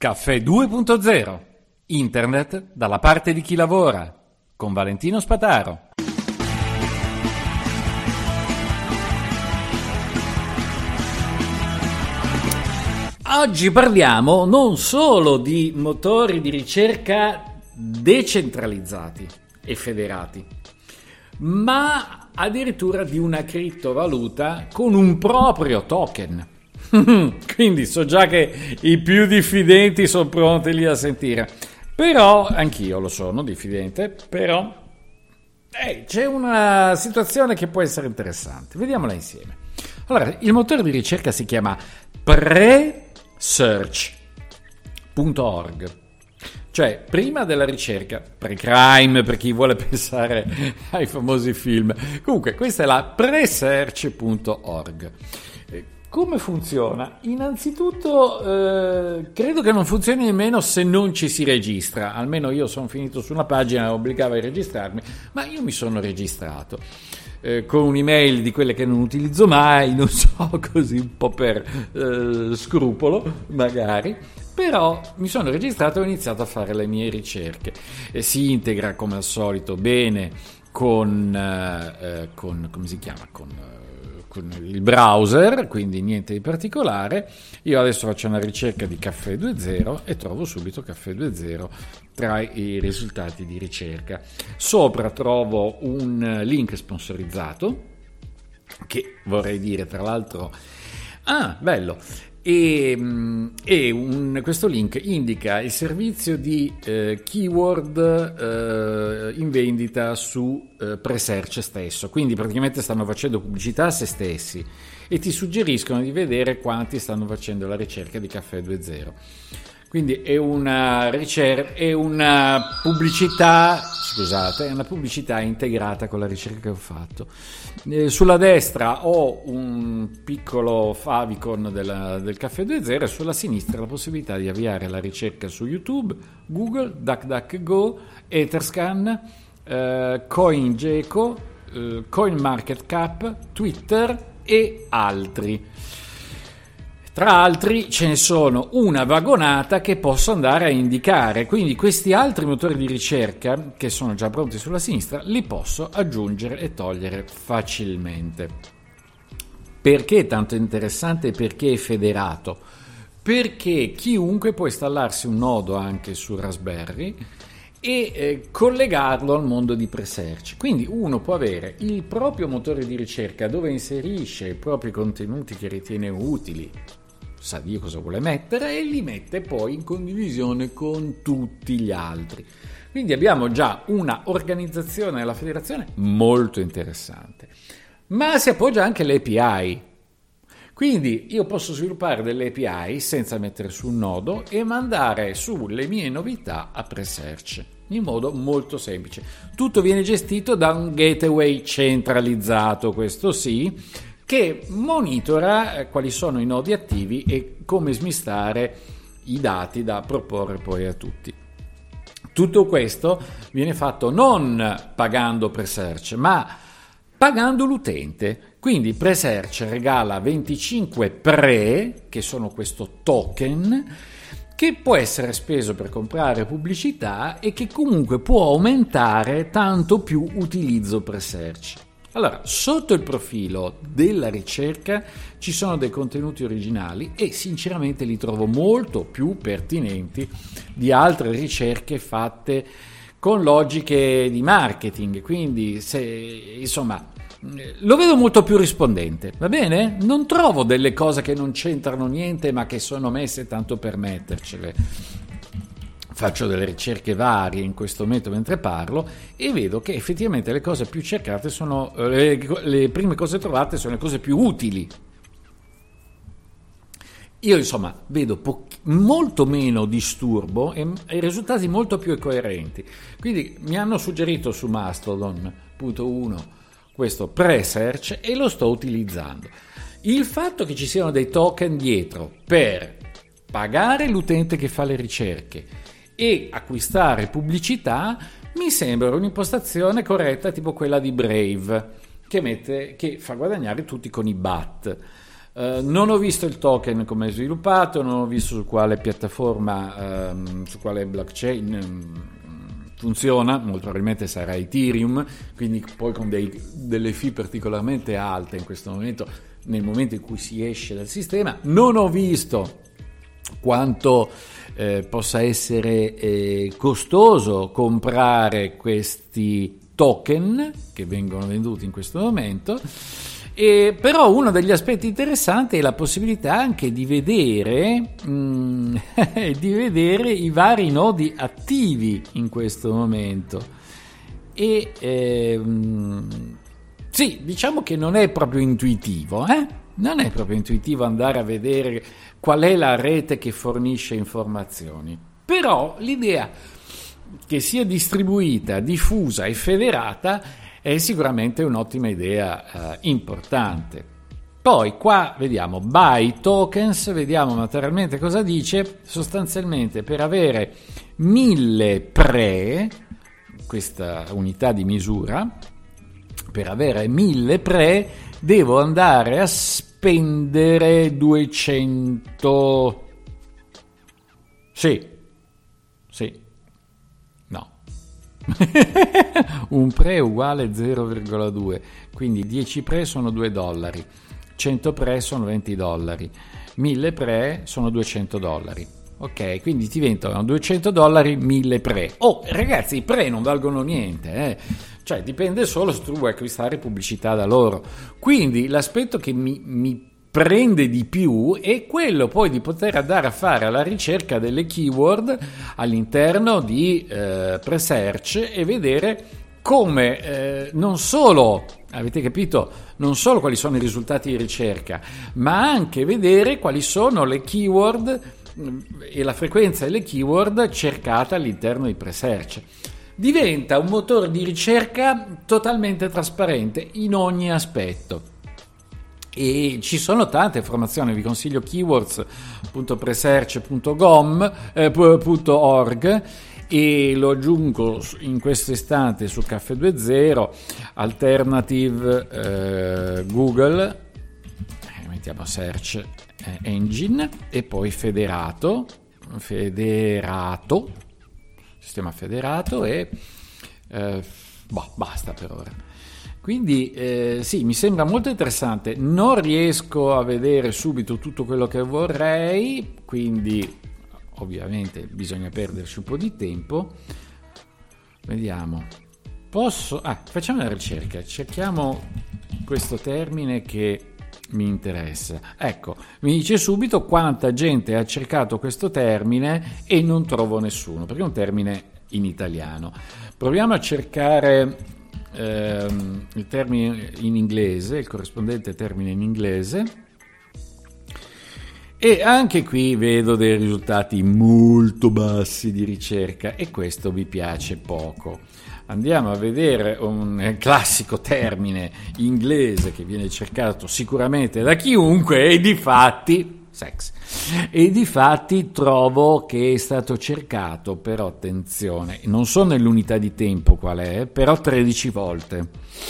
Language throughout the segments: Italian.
Caffè 2.0. Internet dalla parte di chi lavora. Con Valentino Spataro. Oggi parliamo non solo di motori di ricerca decentralizzati e federati, ma addirittura di una criptovaluta con un proprio token. Quindi so già che i più diffidenti sono pronti lì a sentire, però anch'io lo sono diffidente, però c'è una situazione che può essere interessante, vediamola insieme. Allora, il motore di ricerca si chiama Presearch.org, cioè prima della ricerca, pre-crime per chi vuole pensare ai famosi film. Comunque questa è la Presearch.org. Come funziona? Innanzitutto credo che non funzioni nemmeno se non ci si registra, almeno io sono finito su una pagina che obbligava a registrarmi, ma io mi sono registrato con un'email di quelle che non utilizzo mai, non so, così un po' per scrupolo magari, però mi sono registrato e ho iniziato a fare le mie ricerche. Si integra come al solito bene con come si chiama? Con il browser, quindi niente di particolare. Io adesso faccio una ricerca di Caffè 2.0 e trovo subito Caffè 2.0 tra i risultati di ricerca. Sopra trovo un link sponsorizzato che vorrei dire tra l'altro bello, questo link indica il servizio di keyword in vendita su Presearch stesso, quindi praticamente stanno facendo pubblicità a se stessi e ti suggeriscono di vedere quanti stanno facendo la ricerca di Caffè 2.0. Quindi è una pubblicità, scusate, è una pubblicità integrata con la ricerca che ho fatto. Sulla destra ho un piccolo favicon del Caffè 2.0 e sulla sinistra la possibilità di avviare la ricerca su YouTube, Google, DuckDuckGo, Etherscan, CoinGecko, CoinMarketCap, Twitter e altri. Tra altri ce ne sono una vagonata che posso andare a indicare, quindi questi altri motori di ricerca che sono già pronti sulla sinistra li posso aggiungere e togliere facilmente. Perché è tanto interessante e perché è federato? Perché chiunque può installarsi un nodo anche su Raspberry e collegarlo al mondo di Presearch. Quindi uno può avere il proprio motore di ricerca dove inserisce i propri contenuti che ritiene utili, sa Dio cosa vuole mettere, e li mette poi in condivisione con tutti gli altri. Quindi abbiamo già una organizzazione della federazione molto interessante, ma si appoggia anche alle API. Quindi io posso sviluppare delle API senza mettere su un nodo e mandare su le mie novità a Presearch in modo molto semplice. Tutto viene gestito da un gateway centralizzato, questo sì, che monitora quali sono i nodi attivi e come smistare i dati da proporre poi a tutti. Tutto questo viene fatto non pagando Presearch, ma pagando l'utente. Quindi Presearch regala 25 pre, che sono questo token, che può essere speso per comprare pubblicità e che comunque può aumentare tanto più utilizzo Presearch. Allora, sotto il profilo della ricerca ci sono dei contenuti originali e sinceramente li trovo molto più pertinenti di altre ricerche fatte con logiche di marketing, quindi lo vedo molto più rispondente, va bene? Non trovo delle cose che non c'entrano niente ma che sono messe tanto per mettercele. Faccio delle ricerche varie in questo momento mentre parlo e vedo che effettivamente le cose più cercate sono le prime cose trovate, sono le cose più utili. Io vedo molto meno disturbo e risultati molto più coerenti. Quindi mi hanno suggerito su Mastodon.1 questo Presearch e lo sto utilizzando. Il fatto che ci siano dei token dietro per pagare l'utente che fa le ricerche e acquistare pubblicità mi sembra un'impostazione corretta, tipo quella di Brave che fa guadagnare tutti con i BAT. Non ho visto il token come è sviluppato, non ho visto su quale piattaforma, su quale blockchain funziona, molto probabilmente sarà Ethereum, quindi poi con delle fee particolarmente alte in questo momento, nel momento in cui si esce dal sistema. Non ho visto quanto possa essere costoso comprare questi token che vengono venduti in questo momento. Però uno degli aspetti interessanti è la possibilità anche di vedere i vari nodi attivi in questo momento. Sì, diciamo che non è proprio intuitivo, non è proprio intuitivo andare a vedere qual è la rete che fornisce informazioni, però l'idea che sia distribuita, diffusa e federata è sicuramente un'ottima idea, importante. Poi qua vediamo buy tokens, vediamo materialmente cosa dice. Sostanzialmente per avere 1000 pre, questa unità di misura, per avere 1000 pre devo andare a spendere 200. Sì, no. Un pre è uguale a 0,2, quindi 10 pre sono $2, 100 pre sono $20, 1000 pre sono $200. Ok, quindi ti diventano $200 1000 pre. Oh, ragazzi, i pre non valgono niente, cioè dipende solo se tu vuoi acquistare pubblicità da loro. Quindi l'aspetto che mi prende di più è quello poi di poter andare a fare la ricerca delle keyword all'interno di Presearch e vedere come non solo, avete capito, non solo quali sono i risultati di ricerca, ma anche vedere quali sono le keyword e la frequenza delle keyword cercate all'interno di Presearch. Diventa un motore di ricerca totalmente trasparente in ogni aspetto. E ci sono tante informazioni, vi consiglio keywords.presearch.org e lo aggiungo in questo istante su Caffè 2.0, alternative Google, mettiamo search engine e poi federato, sistema federato e basta per ora. Quindi sì, mi sembra molto interessante. Non riesco a vedere subito tutto quello che vorrei, quindi ovviamente bisogna perderci un po' di tempo. Vediamo. Facciamo una ricerca, cerchiamo questo termine che mi interessa. Ecco, mi dice subito quanta gente ha cercato questo termine e non trovo nessuno, perché è un termine in italiano. Proviamo a cercare il termine in inglese, il corrispondente termine in inglese, e anche qui vedo dei risultati molto bassi di ricerca e questo mi piace poco. Andiamo a vedere un classico termine inglese che viene cercato sicuramente da chiunque e difatti sex. E difatti trovo che è stato cercato, però attenzione, non so nell'unità di tempo qual è, però 13 volte.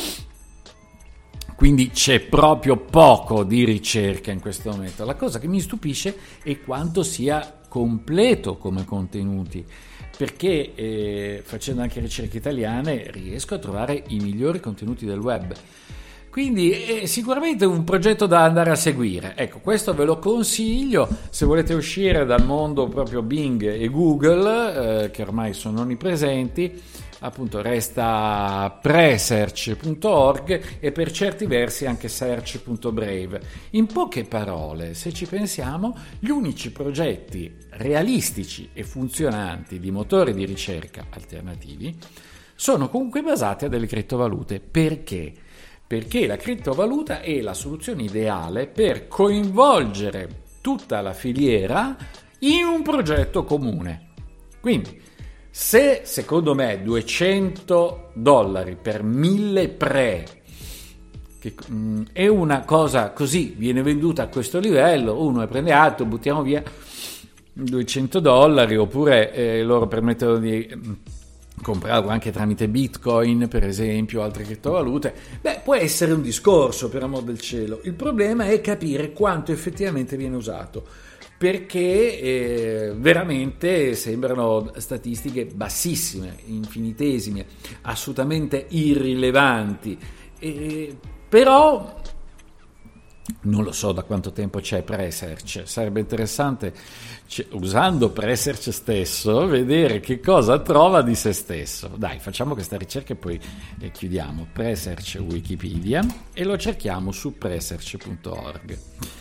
Quindi c'è proprio poco di ricerca in questo momento. La cosa che mi stupisce è quanto sia completo come contenuti, perché facendo anche ricerche italiane riesco a trovare i migliori contenuti del web. Quindi è sicuramente un progetto da andare a seguire. Ecco, questo ve lo consiglio se volete uscire dal mondo proprio Bing e Google, che ormai sono onnipresenti. Appunto resta presearch.org e per certi versi anche search.brave. In poche parole, se ci pensiamo, gli unici progetti realistici e funzionanti di motori di ricerca alternativi sono comunque basati a delle criptovalute. Perché? Perché la criptovaluta è la soluzione ideale per coinvolgere tutta la filiera in un progetto comune. Quindi, se secondo me $200 per 1000 pre, che è una cosa così, viene venduta a questo livello, uno prende atto, buttiamo via $200, oppure loro permettono di comprarlo anche tramite Bitcoin, per esempio, altre criptovalute, può essere un discorso, per amor del cielo. Il problema è capire quanto effettivamente viene usato, perché veramente sembrano statistiche bassissime, infinitesime, assolutamente irrilevanti. Però non lo so da quanto tempo c'è Presearch, sarebbe interessante, usando Presearch stesso, vedere che cosa trova di se stesso. Dai, facciamo questa ricerca e poi chiudiamo. Presearch Wikipedia, e lo cerchiamo su presearch.org.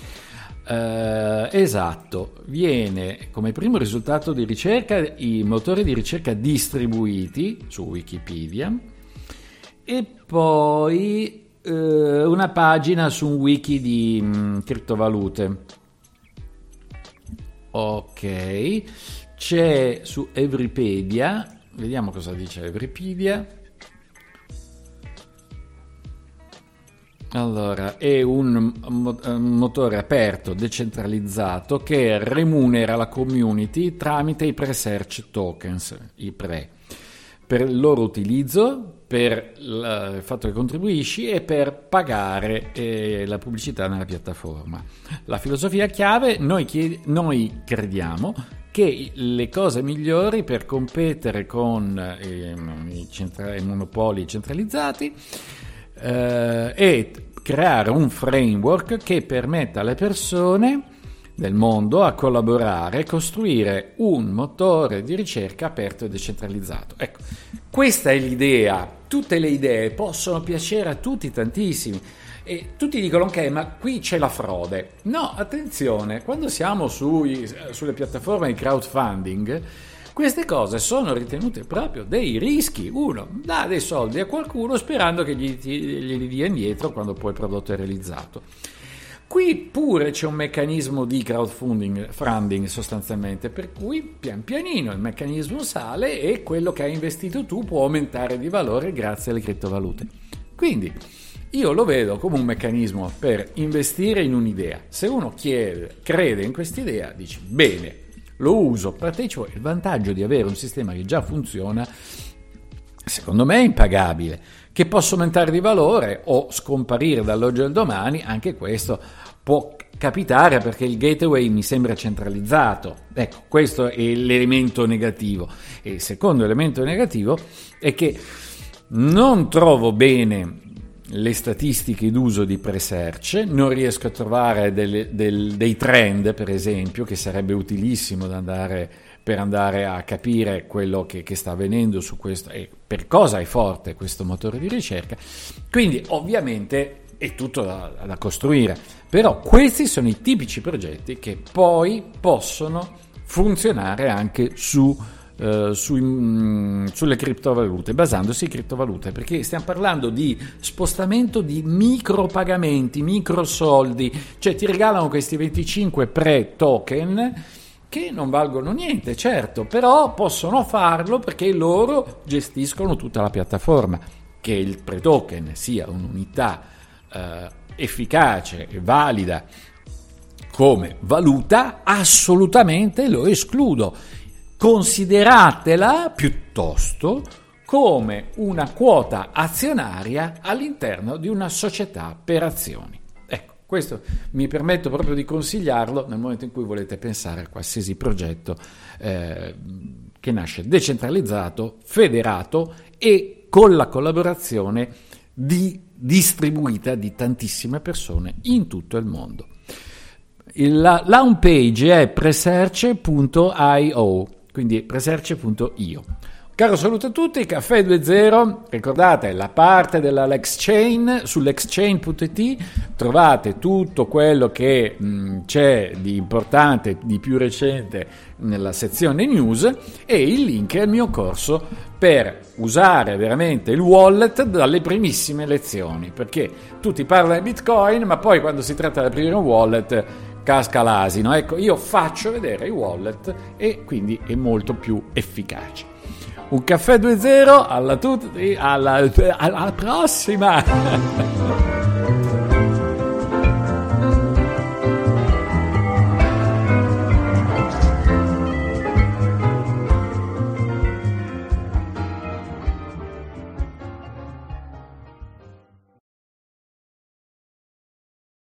Esatto, viene come primo risultato di ricerca i motori di ricerca distribuiti su Wikipedia, e poi una pagina su un wiki di criptovalute. Ok, c'è su Evripedia, vediamo cosa dice Evripedia. Allora, è un motore aperto, decentralizzato, che remunera la community tramite i Presearch tokens, i pre, per il loro utilizzo, per il fatto che contribuisci e per pagare la pubblicità nella piattaforma. La filosofia chiave, noi crediamo che le cose migliori per competere con i monopoli centralizzati è creare un framework che permetta alle persone del mondo a collaborare e costruire un motore di ricerca aperto e decentralizzato. Ecco, questa è l'idea. Tutte le idee possono piacere a tutti tantissimi, e tutti dicono ok, ma qui c'è la frode. No, attenzione, quando siamo sulle piattaforme di crowdfunding, queste cose sono ritenute proprio dei rischi. Uno dà dei soldi a qualcuno sperando che glieli dia indietro quando poi il prodotto è realizzato. Qui pure c'è un meccanismo di crowdfunding sostanzialmente, per cui pian pianino il meccanismo sale e quello che hai investito tu può aumentare di valore grazie alle criptovalute. Quindi io lo vedo come un meccanismo per investire in un'idea. Se uno crede in quest'idea, dici bene, lo uso, partecipo. Il vantaggio di avere un sistema che già funziona, secondo me, è impagabile. Che possa aumentare di valore o scomparire dall'oggi al domani, anche questo può capitare, perché il gateway mi sembra centralizzato. Ecco, questo è l'elemento negativo. E il secondo elemento negativo è che non trovo bene le statistiche d'uso di Presearch, non riesco a trovare dei trend, per esempio, che sarebbe utilissimo per andare a capire quello che sta avvenendo su questo e per cosa è forte questo motore di ricerca. Quindi ovviamente è tutto da costruire, però questi sono i tipici progetti che poi possono funzionare anche sulle criptovalute, basandosi in criptovalute, perché stiamo parlando di spostamento di micropagamenti, microsoldi, cioè ti regalano questi 25 pre-token che non valgono niente, certo, però possono farlo perché loro gestiscono tutta la piattaforma. Che il pre-token sia un'unità efficace e valida come valuta, assolutamente lo escludo. Consideratela piuttosto come una quota azionaria all'interno di una società per azioni. Ecco, questo mi permetto proprio di consigliarlo nel momento in cui volete pensare a qualsiasi progetto che nasce decentralizzato, federato e con la collaborazione distribuita di tantissime persone in tutto il mondo. La home page è presearch.io, quindi presearch.io. Caro saluto a tutti, Caffè 2.0, ricordate la parte dell'Exchain, sull'exchain.it trovate tutto quello che c'è di importante, di più recente nella sezione news, e il link al mio corso per usare veramente il wallet dalle primissime lezioni, perché tutti parlano di Bitcoin ma poi quando si tratta di aprire un wallet casca l'asino. Ecco, io faccio vedere i wallet e quindi è molto più efficace. Un Caffè 2.0 alla prossima!